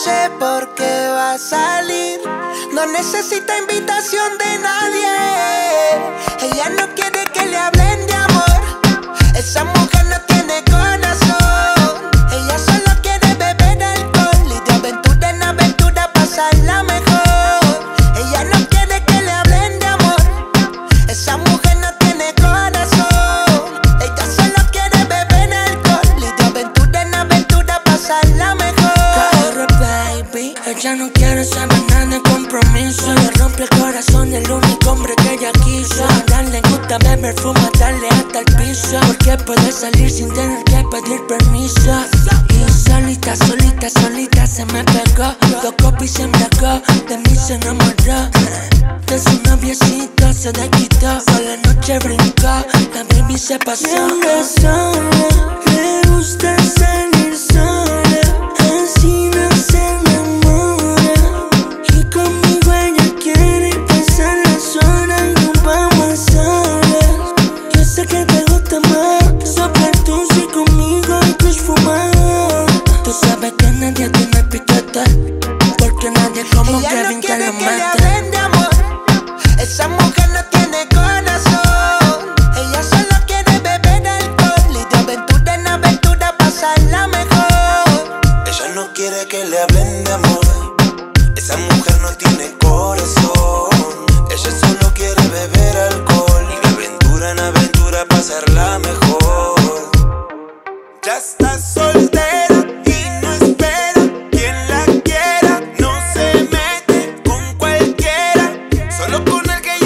sé por qué va a salir. No necesita invitación de nadie. Ella no quiere que le hablen de amor. Esa mujer no tiene corazón. Ella solo quiere beber alcohol y de aventura en aventura pasarla mejor. Ella no quiere que le hablen de amor. Esa mujer no tiene corazón. Ella solo quiere beber alcohol y de aventura en aventura pasarla mejor. Baby, ella no quiere saber nada de compromiso. Le rompe el corazón el único hombre que ella quiso. A le gusta beber, fuma, darle hasta el piso. Porque puede salir sin tener que pedir permiso. Y solita, solita, solita se me pegó. Dos copas y se embriagó, de mí se enamoró. De su noviecito se desquitó, por la noche brincó, la baby se pasó. Anda sola, le gusta salir sola, así no se enamora. Y conmigo ella quiere pasar las horas y nos vamos a solas. Yo sé que te gusta más soplar tú y conmigo y kush fumar. Tú sabes que nadie tiene piquete, porque nadie como Kevin te lo mete. Esa mujer no tiene corazón. Ella solo quiere beber alcohol y de aventura en aventura pasarla mejor. Ella no quiere que le hablen de amor. Esa mujer no tiene corazón. Ella solo quiere beber alcohol y de aventura en aventura pasarla mejor. Ya está soltera y no espera quien la quiera. No se mete con cualquiera, solo con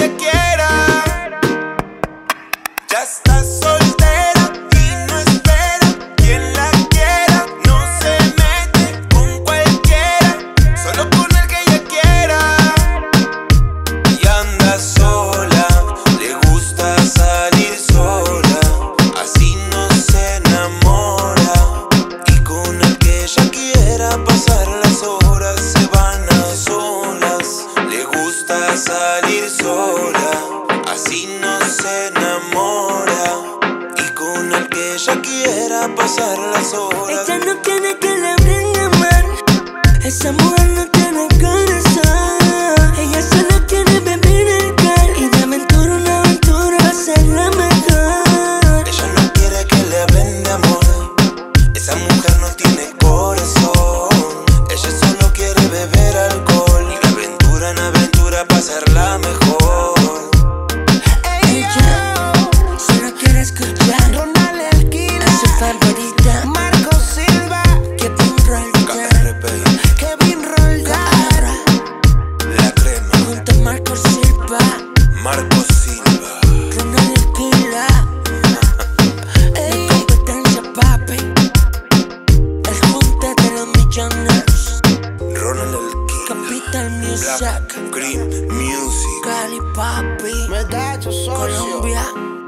ya está soltera y no espera quien la quiera. No se mete con cualquiera, solo con el que ella quiera. Y anda sola, le gusta salir sola, así no se enamora. Y con el que ella quiera pasar las horas se van a solas. Le gusta salir sola, así no se enamora. Y con el que ella quiera pasar las horas. Ella no quiere que le hablen de amar. Esa mujer no tiene corazón. Ella solo quiere beber alcohol y de aventura en aventura hacerla mejor. Ella no quiere que le hablen de amor. Esa mujer no tiene corazón. Ella solo quiere beber alcohol y de aventura en aventura pasarla mejor. Escuchar Ronald Alquila, a su favorita Marco Silva, Kevin Roldán, Kevin Roldán, La crema, junto a Marco Silva, Marco Silva, Ronald Alquila. La competencia, papi, el junte de los millonarios. Ronald Alquila, Capital Music, Black Cream Music, Cali, papi, Medallo Socio. Colombia.